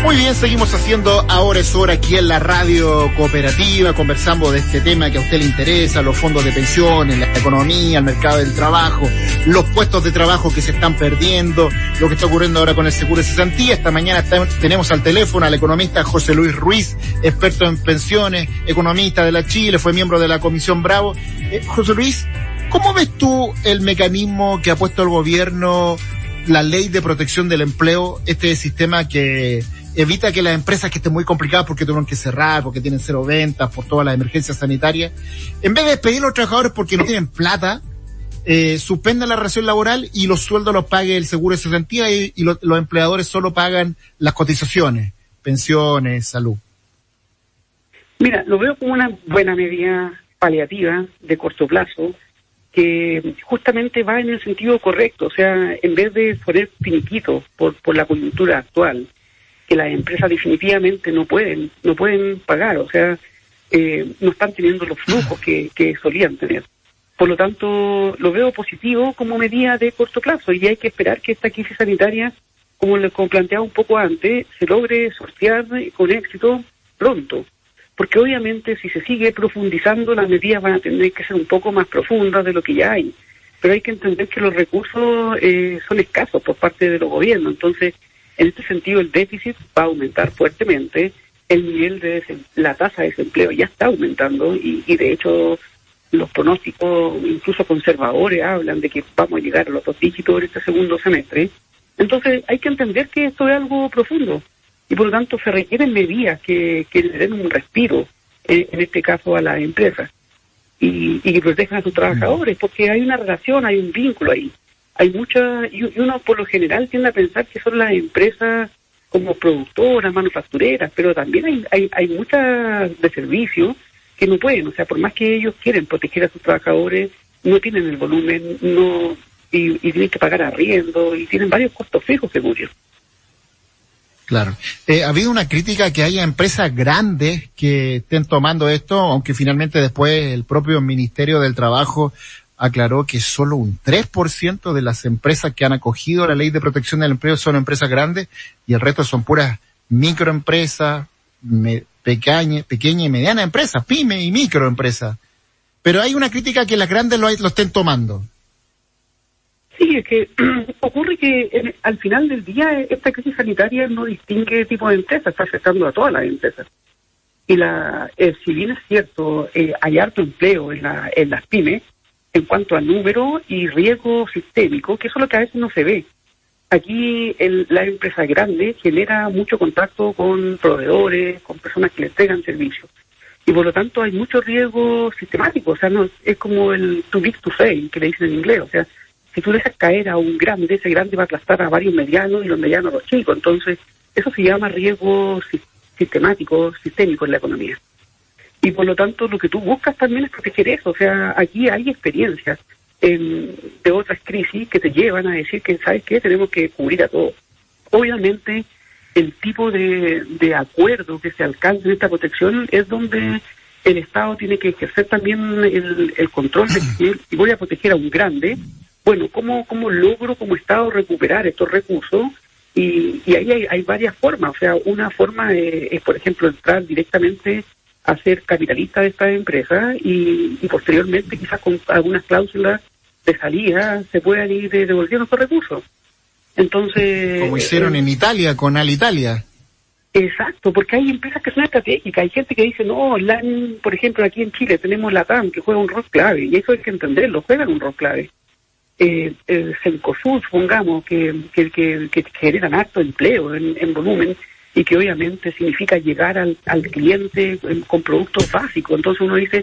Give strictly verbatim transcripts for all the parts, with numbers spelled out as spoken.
Muy bien, seguimos haciendo Ahora es Hora aquí en la radio cooperativa, conversando de este tema que a usted le interesa, los fondos de pensiones, la economía, el mercado del trabajo, los puestos de trabajo que se están perdiendo, lo que está ocurriendo ahora con el seguro de cesantía. Esta mañana está, tenemos al teléfono al economista José Luis Ruiz, experto en pensiones, economista de la Chile, fue miembro de la Comisión Bravo. Eh, José Luis, ¿cómo ves tú el mecanismo que ha puesto el gobierno, la ley de protección del empleo, este sistema que evita que las empresas que estén muy complicadas porque tuvieron que cerrar, porque tienen cero ventas, por todas las emergencias sanitarias, en vez de despedir a los trabajadores porque no tienen plata, eh, suspendan la relación laboral y los sueldos los pague el seguro de cesantía y, y lo, los empleadores solo pagan las cotizaciones, pensiones, salud? Mira, lo veo como una buena medida paliativa de corto plazo que justamente va en el sentido correcto. O sea, en vez de poner finiquitos por, por la coyuntura actual, que las empresas definitivamente no pueden no pueden pagar, o sea, eh, no están teniendo los flujos que, que solían tener. Por lo tanto, lo veo positivo como medida de corto plazo y hay que esperar que esta crisis sanitaria, como lo como planteaba un poco antes, se logre sortear con éxito pronto. Porque obviamente si se sigue profundizando, las medidas van a tener que ser un poco más profundas de lo que ya hay. Pero hay que entender que los recursos eh, son escasos por parte de los gobiernos, entonces en este sentido, el déficit va a aumentar fuertemente, el nivel de desem- la tasa de desempleo ya está aumentando y, y de hecho los pronósticos, incluso conservadores, hablan de que vamos a llegar a los dos dígitos en este segundo semestre. Entonces hay que entender que esto es algo profundo y por lo tanto se requieren medidas que, que le den un respiro, eh, en este caso a las empresas, y, y que protejan a sus trabajadores, porque hay una relación, hay un vínculo ahí. Hay muchas, y uno por lo general tiende a pensar que son las empresas como productoras, manufactureras, pero también hay, hay, hay muchas de servicios que no pueden, o sea, por más que ellos quieren proteger a sus trabajadores, no tienen el volumen, no, y, y tienen que pagar arriendo, y tienen varios costos fijos que cubrir. Claro. Eh, ha habido una crítica que haya empresas grandes que estén tomando esto, aunque finalmente después el propio Ministerio del Trabajo aclaró que solo un tres por ciento de las empresas que han acogido la ley de protección del empleo son empresas grandes y el resto son puras microempresas, me, pequeña, pequeña y mediana empresas, pyme y microempresas. Pero hay una crítica que las grandes lo, lo estén tomando. Sí, es que ocurre que en, al final del día esta crisis sanitaria no distingue tipo de empresas, está afectando a todas las empresas. Y la, eh, si bien es cierto, eh, hay harto empleo en, la, en las pymes, en cuanto a número y riesgo sistémico, que eso es lo que a veces no se ve. Aquí el, la empresa grande genera mucho contacto con proveedores, con personas que le entregan servicios. Y por lo tanto hay mucho riesgo sistemático, o sea, no es como el too big to fail, que le dicen en inglés. O sea, si tú dejas caer a un grande, ese grande va a aplastar a varios medianos y los medianos a los chicos. Entonces, eso se llama riesgo sistemático, sistémico en la economía. Y por lo tanto lo que tú buscas también es proteger eso. O sea, aquí hay experiencias en, de otras crisis que te llevan a decir que, ¿sabes qué? Tenemos que cubrir a todos. Obviamente, el tipo de, de acuerdo que se alcanza en esta protección es donde el Estado tiene que ejercer también el, el control de que si voy a proteger a un grande, bueno, ¿cómo, cómo logro como Estado recuperar estos recursos? Y, y ahí hay, hay varias formas. O sea, una forma es, es, por ejemplo, entrar directamente a ser capitalista de estas empresas y, y posteriormente quizás con algunas cláusulas de salida se puedan ir devolviendo estos recursos. Entonces, como hicieron eh, en Italia con Alitalia. Exacto, porque hay empresas que son estratégicas, hay gente que dice, no, la, por ejemplo, aquí en Chile tenemos la T A M que juega un rol clave, y eso hay que entenderlo, juegan un rol clave. Eh, el Cencosud, supongamos, que, que, que, que generan harto empleo en, en volumen, y que obviamente significa llegar al, al cliente con productos básicos. Entonces uno dice,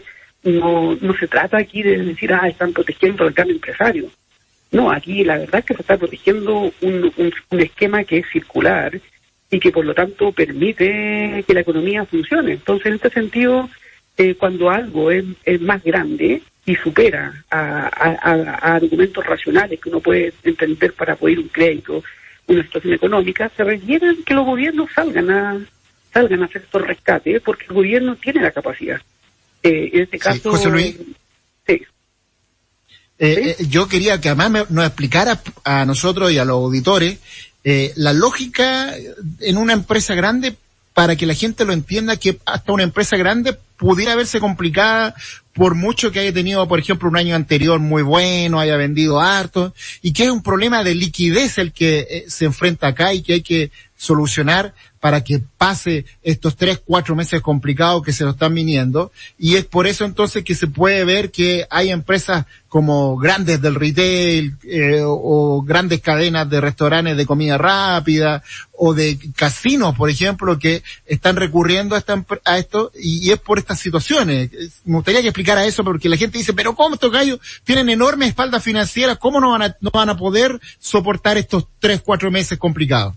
no no se trata aquí de decir, ah, están protegiendo al gran empresario. No, aquí la verdad es que se está protegiendo un, un, un esquema que es circular y que por lo tanto permite que la economía funcione. Entonces, en este sentido, eh, cuando algo es, es más grande y supera a, a, a argumentos racionales que uno puede entender para poder un crédito, una situación económica, se requiere que los gobiernos salgan a salgan a hacer estos rescates, porque el gobierno tiene la capacidad. Eh, en este caso... Sí, José Luis. Sí. Eh, ¿Sí? Eh, yo quería que además me, nos explicara a nosotros y a los auditores eh, la lógica en una empresa grande, para que la gente lo entienda, que hasta una empresa grande pudiera verse complicada por mucho que haya tenido, por ejemplo, un año anterior muy bueno, haya vendido harto, y que es un problema de liquidez el que eh, se enfrenta acá y que hay que solucionar para que pase estos tres, cuatro meses complicados que se nos están viniendo. Y es por eso entonces que se puede ver que hay empresas como grandes del retail, eh, o, o grandes cadenas de restaurantes de comida rápida, o de casinos, por ejemplo, que están recurriendo a, esta, a esto, y, y es por estas situaciones. Me gustaría que explicara eso, porque la gente dice, pero ¿cómo estos gallos tienen enormes espaldas financieras? ¿Cómo no van a, no van a poder soportar estos tres, cuatro meses complicados?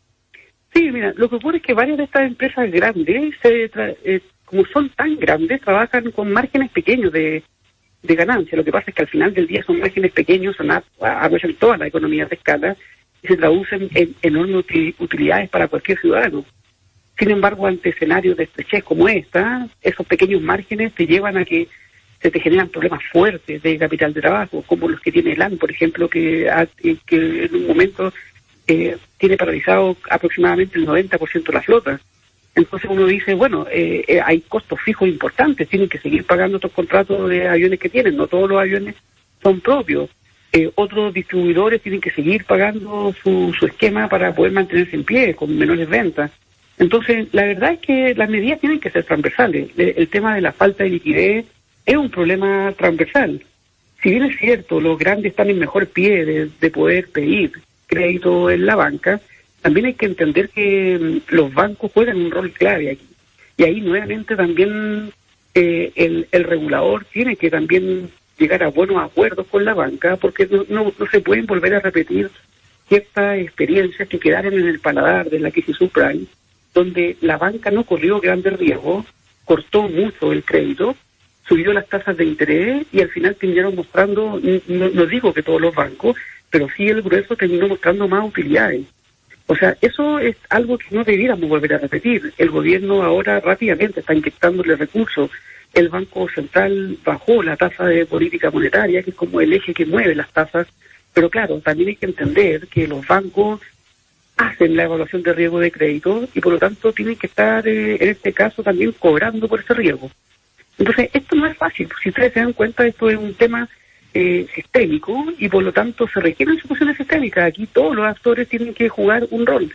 Sí, mira, lo que ocurre es que varias de estas empresas grandes, se tra- eh, como son tan grandes, trabajan con márgenes pequeños de, de ganancia. Lo que pasa es que al final del día son márgenes pequeños, son a, a, a toda la economía de escala, y se traducen en enormes utilidades para cualquier ciudadano. Sin embargo, ante escenarios de estrechez como esta, esos pequeños márgenes te llevan a que se te generan problemas fuertes de capital de trabajo, como los que tiene el A N, por ejemplo, que, que en un momento eh, tiene paralizado aproximadamente el noventa por ciento de la flota. Entonces uno dice, bueno, eh, eh, hay costos fijos importantes, tienen que seguir pagando estos contratos de aviones que tienen, no todos los aviones son propios. Eh, otros distribuidores tienen que seguir pagando su, su esquema para poder mantenerse en pie con menores ventas. Entonces, la verdad es que las medidas tienen que ser transversales. El, el tema de la falta de liquidez es un problema transversal. Si bien es cierto, los grandes están en mejor pie de, de poder pedir crédito en la banca, también hay que entender que mm, los bancos juegan un rol clave aquí. Y ahí nuevamente también eh, el, el regulador tiene que también llegar a buenos acuerdos con la banca, porque no, no, no se pueden volver a repetir ciertas experiencias que quedaron en el paladar de la crisis subprime, donde la banca no corrió grandes riesgos, cortó mucho el crédito, subió las tasas de interés y al final terminaron mostrando, no, no digo que todos los bancos, pero sí el grueso terminó mostrando más utilidades. O sea, eso es algo que no debiéramos volver a repetir. El gobierno ahora rápidamente está inyectándole recursos. El Banco Central bajó la tasa de política monetaria, que es como el eje que mueve las tasas. Pero claro, también hay que entender que los bancos hacen la evaluación de riesgo de crédito y por lo tanto tienen que estar, eh, en este caso, también cobrando por ese riesgo. Entonces, esto no es fácil. Si ustedes se dan cuenta, esto es un tema eh, sistémico y por lo tanto se requieren soluciones sistémicas. Aquí todos los actores tienen que jugar un rol.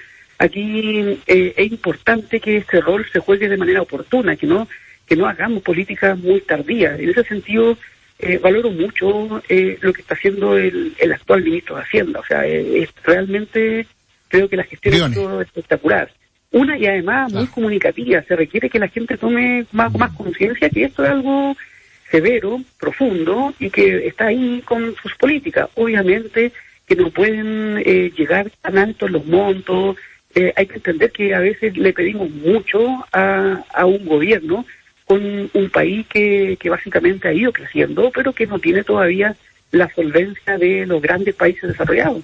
Aquí eh, es importante que ese rol se juegue de manera oportuna, que no que no hagamos políticas muy tardías. En ese sentido, eh, valoro mucho eh, lo que está haciendo el, el actual ministro de Hacienda. O sea, eh, es realmente creo que la gestión es todo espectacular. Una y además muy comunicativa. Se requiere que la gente tome más, más conciencia que esto es algo severo, profundo y que está ahí con sus políticas. Obviamente que no pueden eh, llegar tan altos los montos. Eh, hay que entender que a veces le pedimos mucho a, a un gobierno con un país que, que básicamente ha ido creciendo, pero que no tiene todavía la solvencia de los grandes países desarrollados.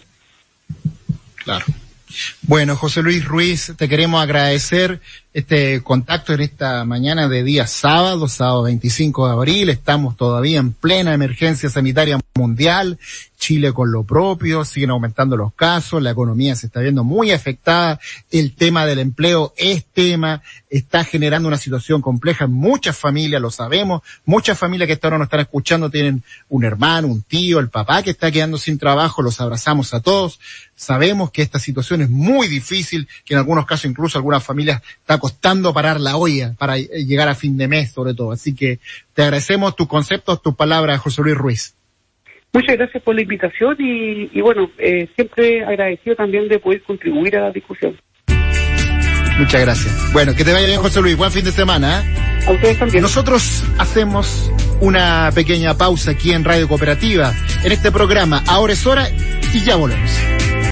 Claro. Bueno, José Luis Ruiz, te queremos agradecer este contacto en esta mañana de día sábado, sábado veinticinco de abril. Estamos todavía en plena emergencia sanitaria mundial. Chile con lo propio, siguen aumentando los casos, la economía se está viendo muy afectada, el tema del empleo es tema, está generando una situación compleja en muchas familias, lo sabemos, muchas familias que hasta ahora nos están escuchando tienen un hermano, un tío, el papá que está quedando sin trabajo, los abrazamos a todos, sabemos que esta situación es muy difícil, que en algunos casos incluso algunas familias está costando parar la olla para llegar a fin de mes sobre todo, así que te agradecemos tus conceptos, tus palabras, José Luis Ruiz. Muchas gracias por la invitación y, y bueno, eh, siempre agradecido también de poder contribuir a la discusión. Muchas gracias. Bueno, que te vaya bien, José Luis. Buen fin de semana. ¿eh? A ustedes también. Nosotros hacemos una pequeña pausa aquí en Radio Cooperativa, en este programa Ahora es Hora y ya volvemos.